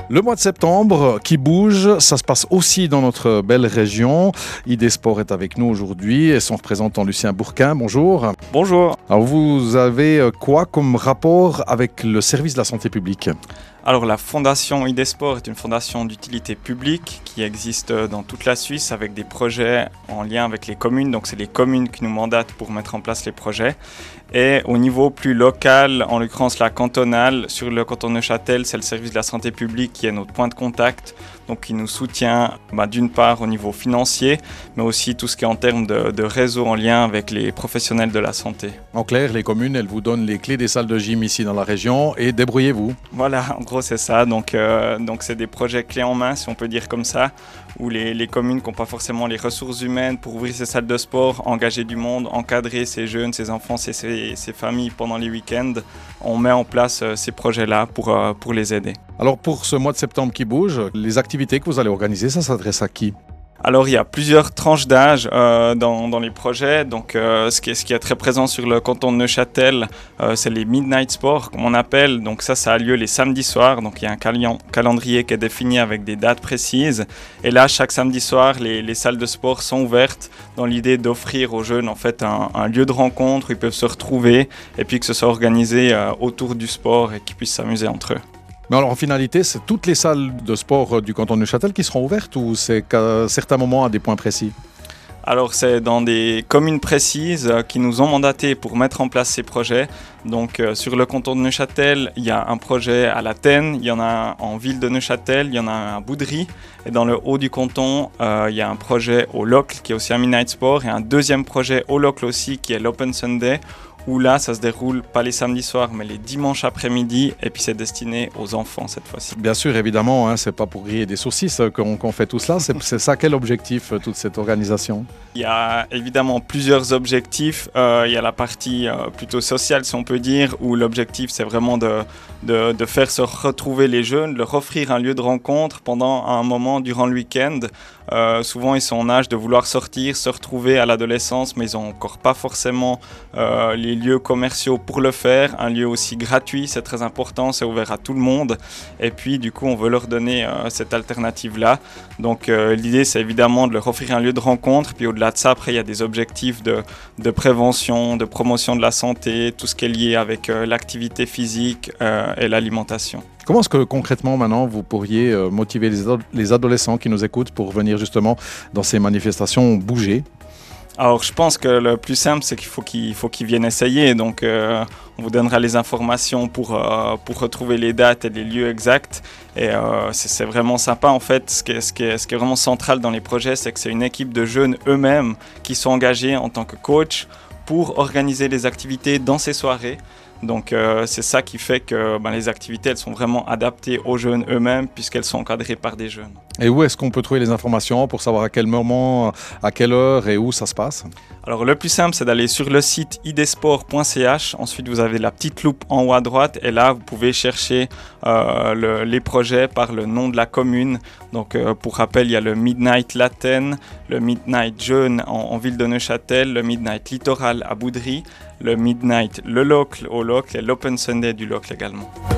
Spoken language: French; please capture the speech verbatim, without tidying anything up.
Le mois de septembre qui bouge, ça se passe aussi dans notre belle région. I D Sport est avec nous aujourd'hui et son représentant Lucien Bourquin. Bonjour. Bonjour. Alors vous avez quoi comme rapport avec le service de la santé publique ? Alors la fondation I D Sport est une fondation d'utilité publique qui existe dans toute la Suisse avec des projets en lien avec les communes. Donc c'est les communes qui nous mandatent pour mettre en place les projets. Et au niveau plus local, en l'occurrence la cantonale, sur le canton de Neuchâtel, c'est le service de la santé publique qui est notre point de contact, donc qui nous soutient bah, d'une part au niveau financier, mais aussi tout ce qui est en termes de, de réseau en lien avec les professionnels de la santé. En clair, les communes, elles vous donnent les clés des salles de gym ici dans la région et débrouillez-vous. Voilà, en gros c'est ça, donc euh, donc c'est des projets clés en main, si on peut dire comme ça, où les, les communes qui n'ont pas forcément les ressources humaines pour ouvrir ces salles de sport, engager du monde, encadrer ces jeunes, ces enfants, ces, ces, ces familles pendant les week-ends, on met en place euh, ces projets-là pour, euh, pour les aider. Alors pour ce mois de septembre qui bouge, les activités que vous allez organiser, ça s'adresse à qui ? Alors il y a plusieurs tranches d'âge euh, dans, dans les projets, donc euh, ce, qui est, ce qui est très présent sur le canton de Neuchâtel, euh, c'est les Midnight Sports comme on appelle, donc ça ça a lieu les samedis soirs, donc il y a un cali- calendrier qui est défini avec des dates précises, et là chaque samedi soir les, les salles de sport sont ouvertes dans l'idée d'offrir aux jeunes en fait un, un lieu de rencontre où ils peuvent se retrouver et puis que ce soit organisé euh, autour du sport et qu'ils puissent s'amuser entre eux. Mais alors en finalité, c'est toutes les salles de sport du canton de Neuchâtel qui seront ouvertes ou c'est qu'à certains moments à des points précis ? Alors c'est dans des communes précises euh, qui nous ont mandatés pour mettre en place ces projets. Donc euh, sur le canton de Neuchâtel, il y a un projet à La Tène, il y en a un en ville de Neuchâtel, il y en a un à Boudry. Et dans le haut du canton, euh, il y a un projet au Locle qui est aussi un Midnight Sport et un deuxième projet au Locle aussi qui est l'Open Sunday, où là ça se déroule pas les samedis soirs mais les dimanches après-midi et puis c'est destiné aux enfants cette fois-ci. Bien sûr, évidemment, hein, c'est pas pour griller des saucisses qu'on, qu'on fait tout cela, c'est, c'est ça quel objectif, toute cette organisation ? Il y a évidemment plusieurs objectifs, euh, il y a la partie euh, plutôt sociale si on peut dire, où l'objectif c'est vraiment de, de, de faire se retrouver les jeunes, de leur offrir un lieu de rencontre pendant un moment durant le week-end. Euh, souvent ils sont en âge de vouloir sortir, se retrouver à l'adolescence, mais ils n'ont encore pas forcément euh, les lieux commerciaux pour le faire. Un lieu aussi gratuit, c'est très important, c'est ouvert à tout le monde. Et puis du coup on veut leur donner euh, cette alternative-là. Donc euh, l'idée c'est évidemment de leur offrir un lieu de rencontre. Puis au-delà de ça, après il y a des objectifs de, de prévention, de promotion de la santé, tout ce qui est lié avec euh, l'activité physique euh, et l'alimentation. Comment est-ce que concrètement maintenant vous pourriez euh, motiver les, ado- les adolescents qui nous écoutent pour venir justement dans ces manifestations bouger ? Alors je pense que le plus simple c'est qu'il faut qu'ils, faut qu'ils viennent essayer, donc euh, on vous donnera les informations pour, euh, pour retrouver les dates et les lieux exacts et euh, c'est, c'est vraiment sympa en fait. Ce qui, est, ce, qui est, ce qui est vraiment central dans les projets, c'est que c'est une équipe de jeunes eux-mêmes qui sont engagés en tant que coach pour organiser les activités dans ces soirées. Donc euh, c'est ça qui fait que ben, les activités elles sont vraiment adaptées aux jeunes eux-mêmes puisqu'elles sont encadrées par des jeunes. Et où est-ce qu'on peut trouver les informations pour savoir à quel moment, à quelle heure et où ça se passe ? Alors le plus simple c'est d'aller sur le site i d sport point c h, ensuite vous avez la petite loupe en haut à droite et là vous pouvez chercher euh, le, les projets par le nom de la commune. Donc euh, pour rappel il y a le Midnight La Tène, le Midnight Jeune en, en ville de Neuchâtel, le Midnight Littoral à Boudry, le Midnight Le Locle au Locle et l'Open Sunday du Locle également.